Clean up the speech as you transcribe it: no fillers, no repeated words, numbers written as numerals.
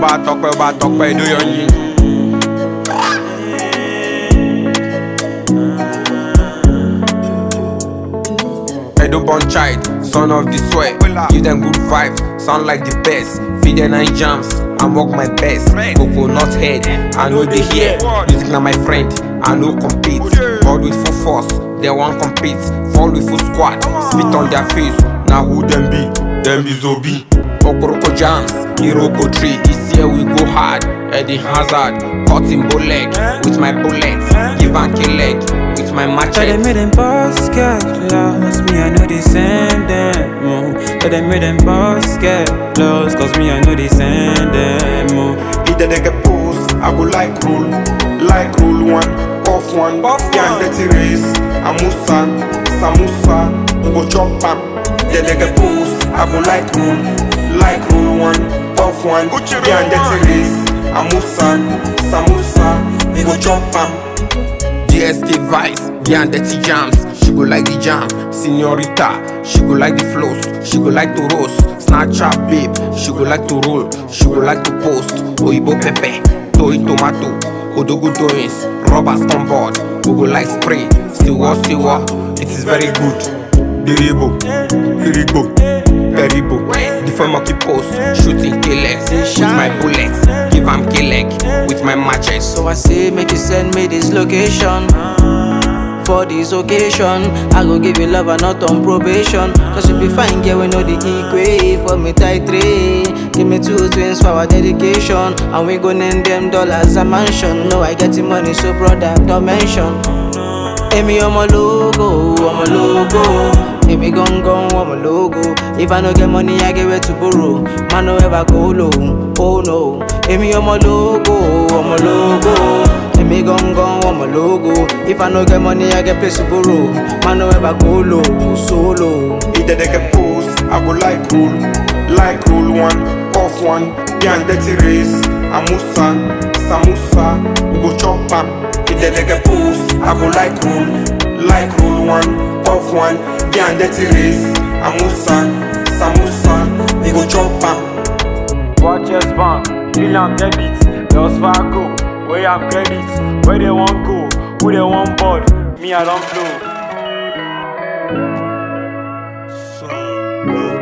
talk by do your thing. Edo born child, son of the soil. Give them good vibes, sound like the best. Feed them 9 jams, and work my best. Coconut head, I know they hear. Music na my friend, I know compete. God with full force, they won't compete. Fall with full squad, spit on their face. Now who them be? Them be Zobi. Okoroko jams, Iroko tree. This year we go hard. Eddie Hazard, cutting bullet with my bullets. Give and kill leg with my machete. They made them boss get lost, me I know they send them more. They made them boss get lost, cause me I know they send them more. Either they get post, I go like rule one, off one. Yeah, dirty race, Amusa, Samusa, we go chop am. Then they get post, I go like rule one, off one. Yeah, dirty race, Amusa, Samusa, we go chop am. DST vibes, yeah, dirty jams. She go like the jam, señorita. She go like the flows, she go like to roast. Snapchat babe, she go like to roll, she go like to post. Oibo pepe, toy tomato, odogo doings, robbers on board. We go like spray, still what, it is very good. Diribo, Peribo, different monkey post, shooting killers with my bullets. Give am kill leg with my matches. So I say make you send me this location. For this occasion, I go give you love and not on probation. Cause you be fine, girl, we know the equate. For me tight 3, give me 2 twins for our dedication. And we gon' name them dollars a mansion. No, I get the money, so brother, don't mention. Amy, I'm a logo, I'm a logo. Amy gon' I'm a logo. If I no get money, I give it to borrow. Man, no ever go low, oh no. Amy, I'm a logo, I'm a logo. Amy gon' I'm a logo. If I no get money, I get place to borrow. Man, no ever go low, solo. Either they get post, I go like rule one, off one. Yeah, dirty race, Amusa, Samusa, we go chop am. Either they get post, I go like rule one, off one. Yeah, dirty race, Amusa, Samusa, we go chop am. Watch your bank, William debit, Wells Fargo. Where I'm credits, where they want go, who they want board, me I don't flow. So,